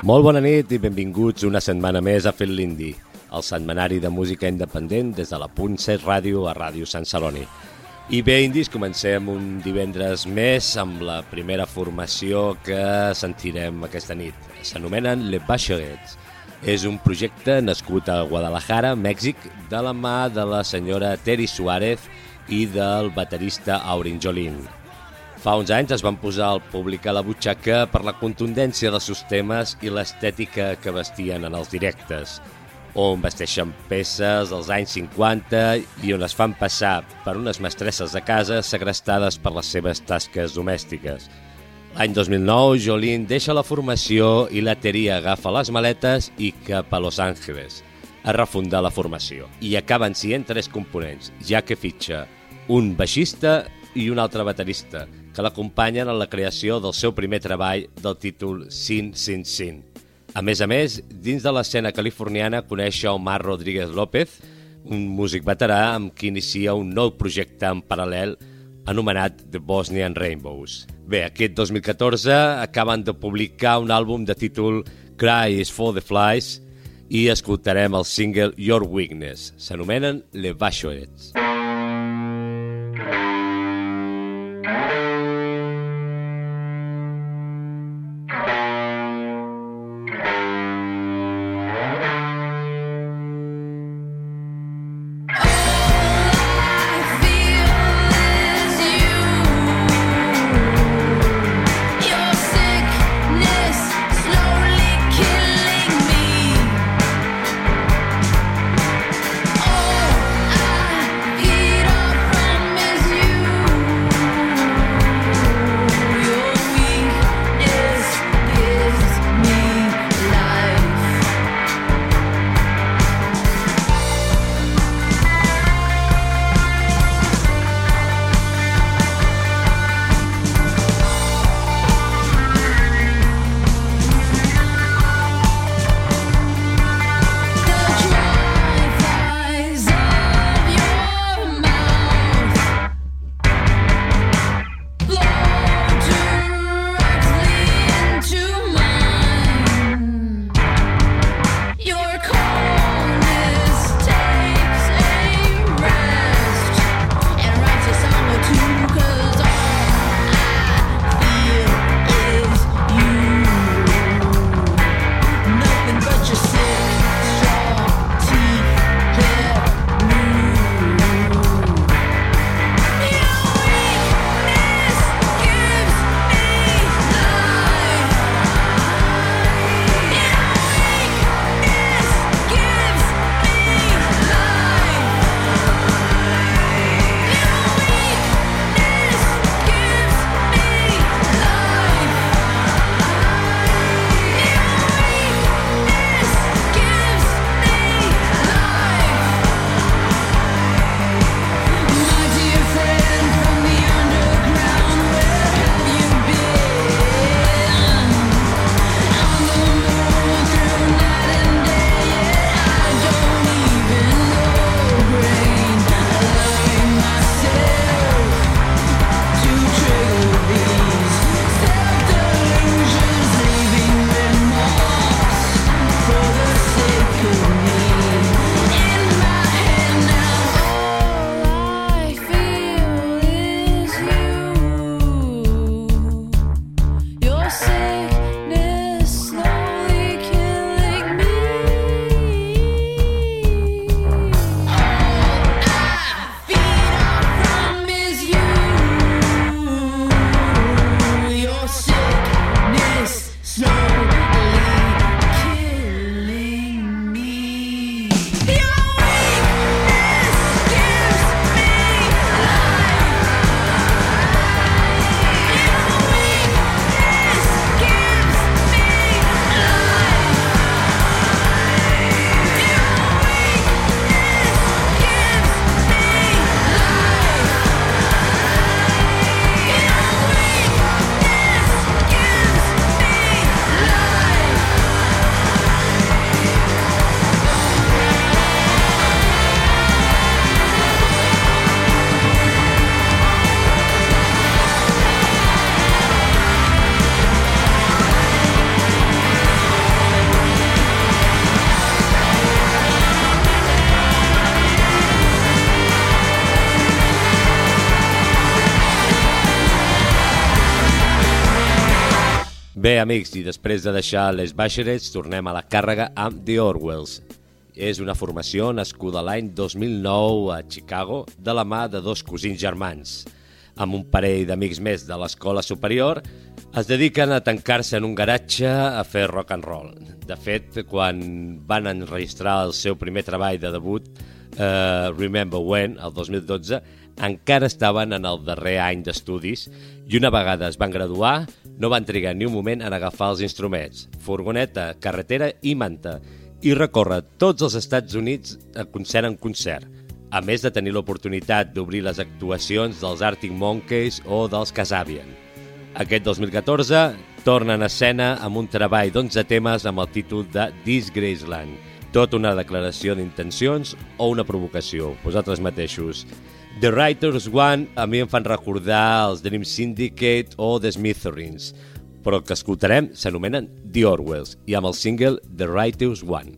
Molt bona nit i benvinguts una setmana més a Fent l'Indi, el setmanari de música independent des de la .7 Ràdio a Ràdio Sant Celoni. I bé, indis, comencem un divendres més amb la primera formació que sentirem aquesta nit. S'anomenen Les Bachelets. És un projecte nascut a Guadalajara, Mèxic, de la mà de la senyora Teri Suárez i del baterista Aurin Jolín. Fa uns anys es van posar al públic a la butxaca per la contundència dels seus temes i l'estètica que vestien en els directes, on vesteixen peces dels anys 50 i on es fan passar per unes mestresses de casa segrestades per les seves tasques domèstiques. L'any 2009, Jolín deixa la formació i la Teri agafa les maletes i cap a Los Angeles a refundar la formació. I acaben sent 3 components, ja que fitxa un baixista i un altre baterista, que l'acompanyen en la creació del seu primer treball del títol Sin Sin Sin. A més, dins de l'escena californiana coneix Omar Rodríguez López, un músic veterà amb qui inicia un nou projecte en paral·lel anomenat The Bosnian Rainbows. Bé, aquest 2014 acaben de publicar un àlbum de títol Cry is for the Flies i escoltarem el single Your Weakness. S'anomenen Les Bachelets. Feel Bé, amics, i després de deixar les Basherets, tornem a la càrrega amb The Orwells. És una formació nascuda l'any 2009 a Chicago de la mà de dos cosins germans. Amb un parell d'amics més de l'escola superior, es dediquen a tancar-se en un garatge a fer rock and roll. De fet, quan van enregistrar el seu primer treball de debut, Remember When, el 2012, encara estaven en el darrer any d'estudis i una vegada es van graduar no van trigar ni un moment en agafar els instruments, furgoneta, carretera i manta, i recórrer tots els Estats Units a concert en concert, a més de tenir l'oportunitat d'obrir les actuacions dels Arctic Monkeys o dels Kasabian. Aquest 2014 tornen a escena amb un treball d'11 temes amb el títol de Disgraceland. Tot una declaració d'intencions o una provocació, vosaltres mateixos. The Writers One a mi em fan recordar els Dream Syndicate o The Smithereens, però el que escoltarem s'anomenen The Orwells i amb el single The Writers One.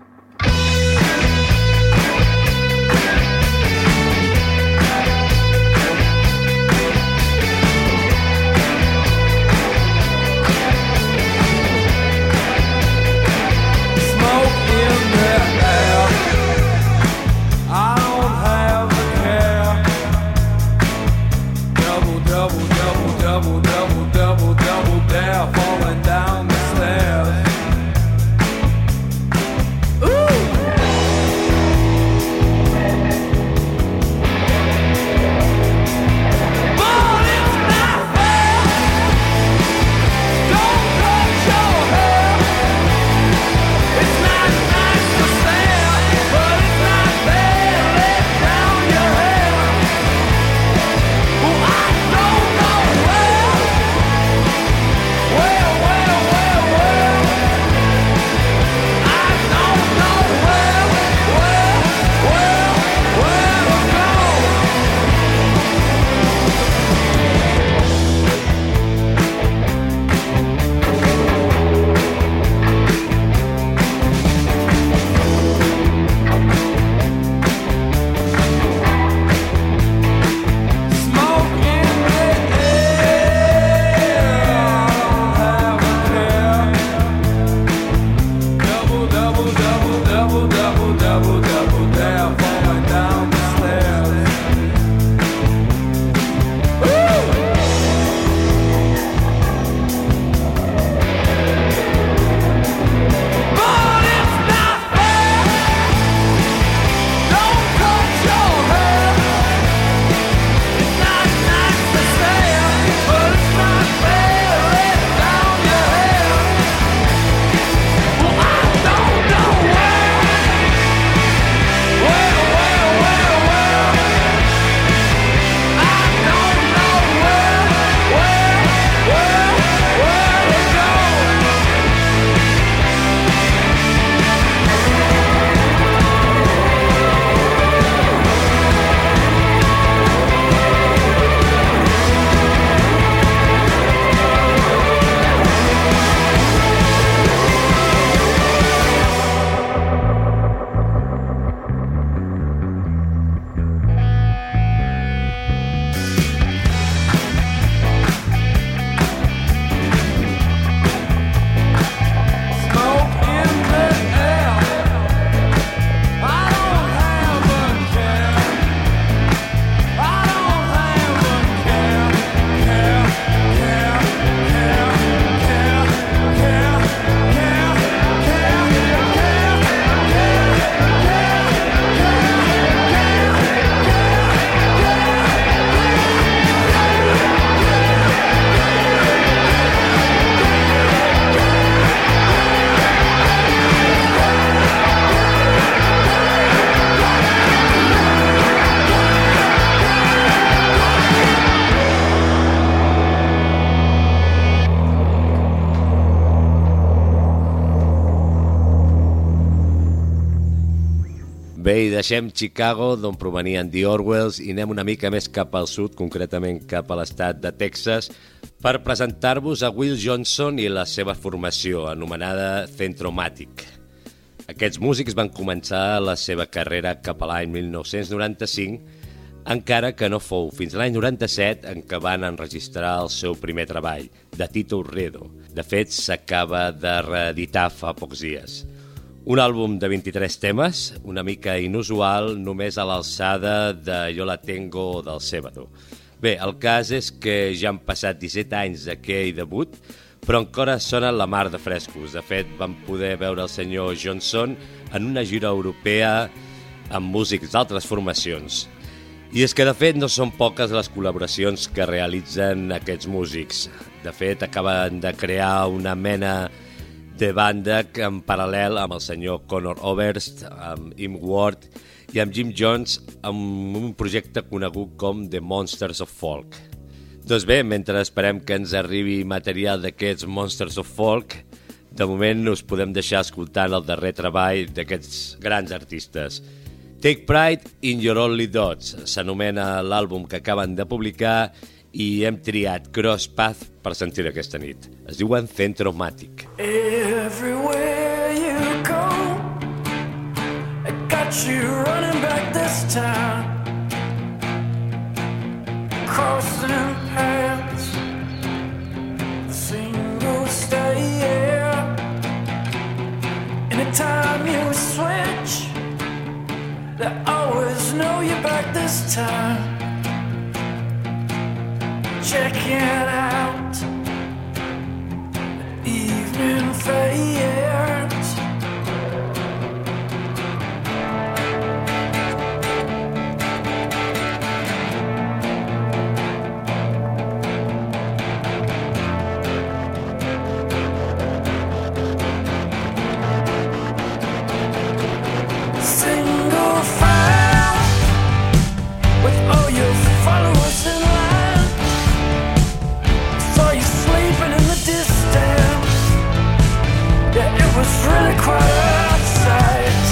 Bé, i deixem Chicago, d'on provenien The Orwells, i anem una mica més cap al sud, concretament cap a l'estat de Texas, per presentar-vos a Will Johnson i la seva formació, anomenada Centromatic. Aquests músics van començar la seva carrera cap a l'any 1995 encara que no fou fins l'any 97 en què van enregistrar el seu primer treball, de títol Redo. De fet, s'acaba de reeditar fa pocs dies. Un àlbum de 23 temes, una mica inusual, només a l'alçada de Yo la tengo del Sébado. Bé, el cas és que ja han passat 17 anys d'aquell debut, però encara sonen la mar de frescos. De fet, vam poder veure el senyor Johnson en una gira europea amb músics d'altres formacions. I és que, de fet, no són poques les col·laboracions que realitzen aquests músics. De fet, acaben de crear una mena de banda en paral·lel amb el senyor Conor Oberst, amb Im Ward i amb Jim Jones amb un projecte conegut com The Monsters of Folk. Doncs bé, mentre esperem que ens arribi material d'aquests Monsters of Folk, de moment us podem deixar escoltant el darrer treball d'aquests grans artistes. Take Pride in Your Only Dots s'anomena l'àlbum que acaben de publicar i hem triat Cross Path per sentir aquesta nit. Es diuen Centromatic. Everywhere you go, I got you running back this time. Crossing paths, single stay. Anytime you switch, they always know you're back this time. Checking out the evening fades. Single file with all your followers in line. Saw you sleeping in the distance. Yeah, it was really quite a sight.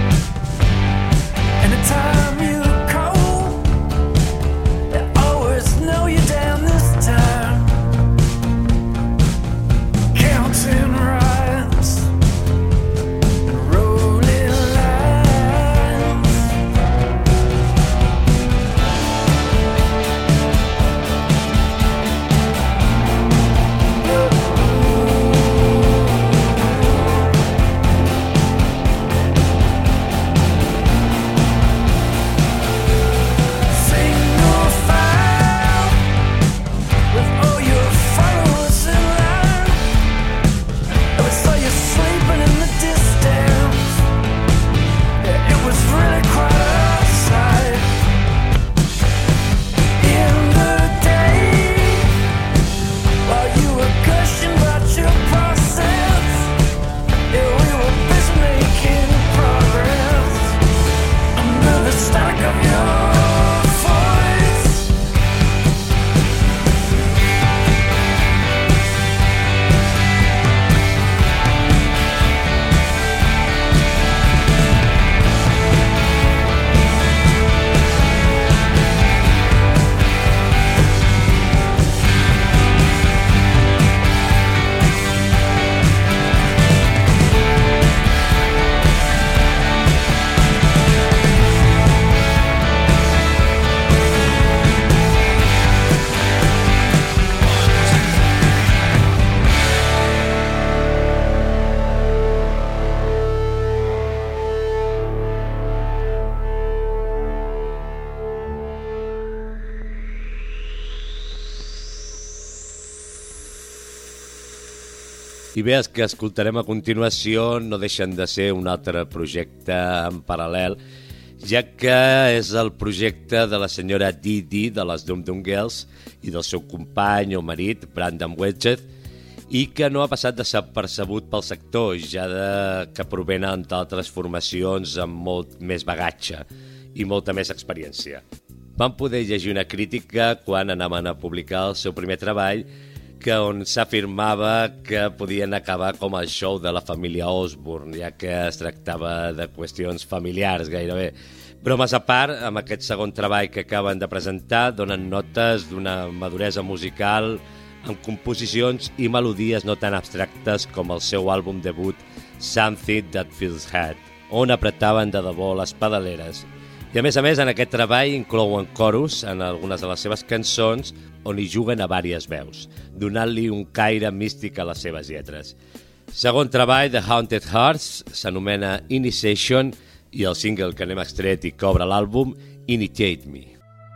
Anytime you call, they always know you're down this time. Counting rides and rolling lines. Single file with all your followers in line. I saw you sleeping in the distance. Yeah, it was really quite a sight. In the day, while you were gushing about your process, yeah, we were busy making progress under the static of your voice. I bé, els que escoltarem a continuació no deixen de ser un altre projecte en paral·lel, ja que és el projecte de la senyora Didi de les Dum Dum Girls i del seu company o marit, Brandon Wedgett, i que no ha passat desapercebut pel sector, ja que provenen d'altres formacions amb molt més bagatge i molta més experiència. Vam poder llegir una crítica quan anaven a publicar el seu primer treball, que on s'afirmava que podien acabar com el show de la família Osbourne, ja que es tractava de qüestions familiars gairebé. Bromes a part, amb aquest segon treball que acaben de presentar, donen notes d'una maduresa musical amb composicions i melodies no tan abstractes com el seu àlbum debut Something That Feels Hard, on apretaven de debò les pedaleres I a més, en aquest treball inclouen coros en algunes de les seves cançons on hi juguen a vàries veus, donant-li un caire místic a les seves lletres. Segon treball de Haunted Hearts s'anomena Initiation i el single que n'hem extret i que obre l'àlbum, Initiate Me.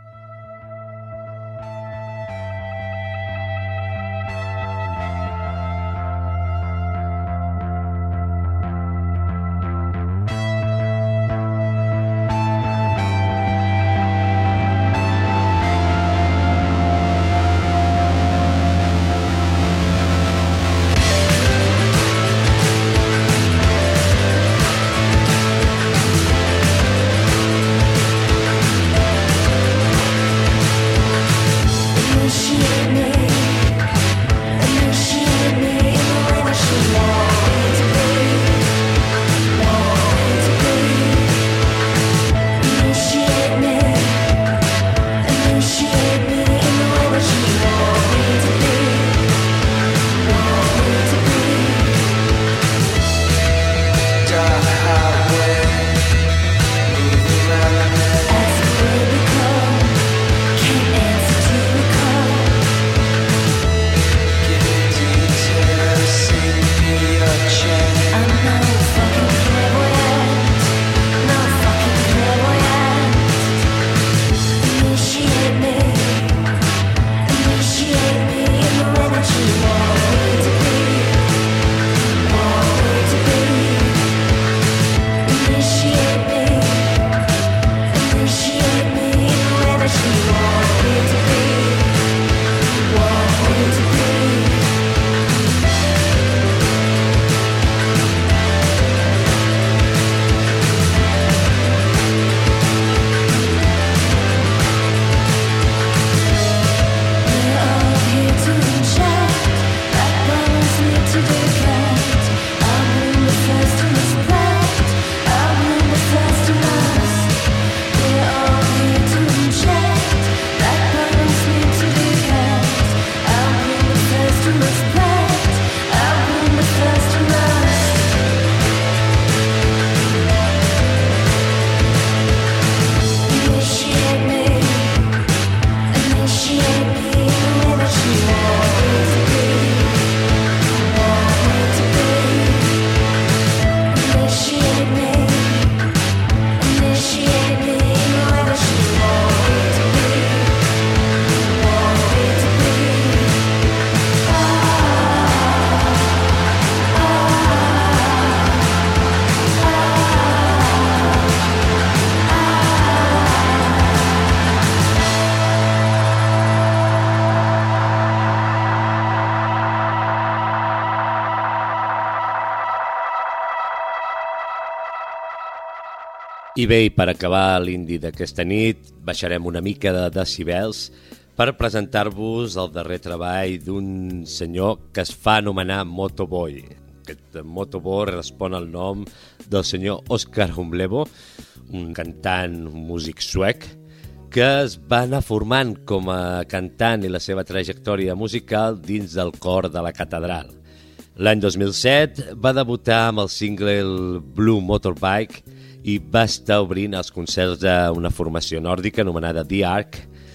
I bé, per acabar l'indi d'aquesta nit, baixarem una mica de decibels per presentar-vos el darrer treball d'un senyor que es fa anomenar Motoboy. Aquest Motoboy respon al nom del senyor Oscar Humblebo, un cantant, un músic suec, que es va anar formant com a cantant i la seva trajectòria musical dins del cor de la catedral. L'any 2007 va debutar amb el single Blue Motorbike i va estar obrint els concerts d'una formació nòrdica anomenada The Ark.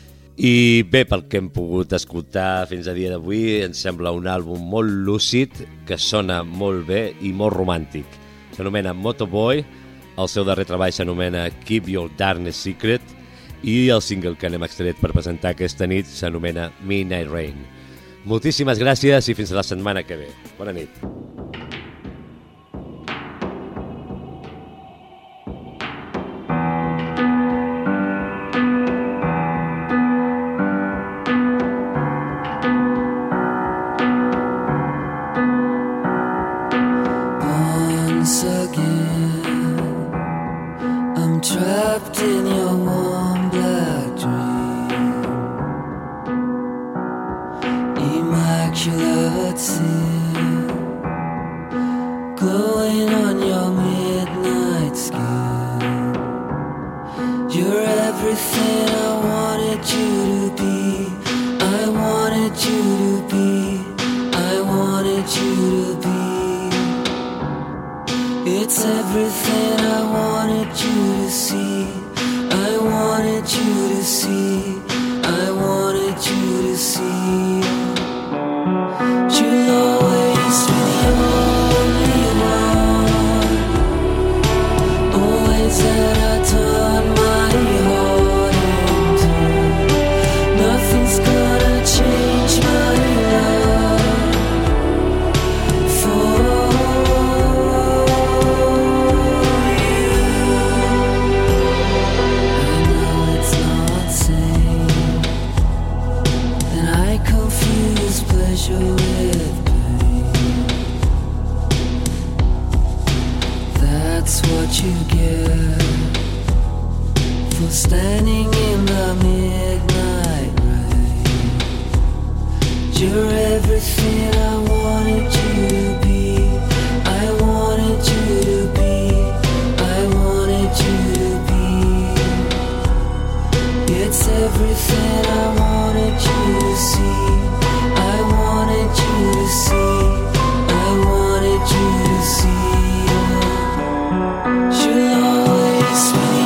I bé, pel que hem pogut escoltar fins a dia d'avui, ens sembla un àlbum molt lúcid, que sona molt bé i molt romàntic. S'anomena Motoboy, el seu darrer treball s'anomena Keep Your Darkness Secret i el single que n'hem extret per presentar aquesta nit s'anomena Midnight Rain. Moltíssimes gràcies i fins la setmana que ve. Bona nit. Trapped in your warm black dream, immaculate sin, glowing on your midnight skin. You're everything I wanted you to be. I wanted you to be. I wanted you to be. It's everything I wanted you to see. see, I wanted you to see. You'll always be the only one. Always that I turn my heart into. Nothing's gonna change my love for you. I know it's not sane, and I confuse pleasure with pain. That's what you get for standing in the midnight rain. You're everything I wanted you to be. I wanted you to be. I wanted you to be. It's everything I wanted you to see. I wanted you to see. I wanted you to see. You'll always be